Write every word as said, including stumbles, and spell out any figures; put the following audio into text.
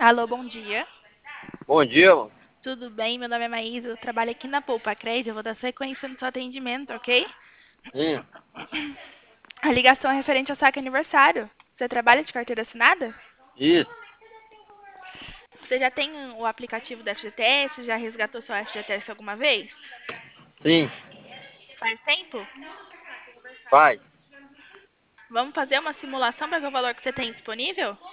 Alô, bom dia. Bom dia, mano. Tudo bem? Meu nome é Maísa, eu trabalho aqui na Poupa Crédito, eu vou dar sequência no seu atendimento, ok? Hum, A ligação é referente ao saque aniversário. Você trabalha de carteira assinada? isso, Você já tem o aplicativo do F G T S? Já resgatou seu F G T S alguma vez? sim, Faz tempo? faz. Vamos fazer uma simulação para ver o valor que você tem disponível?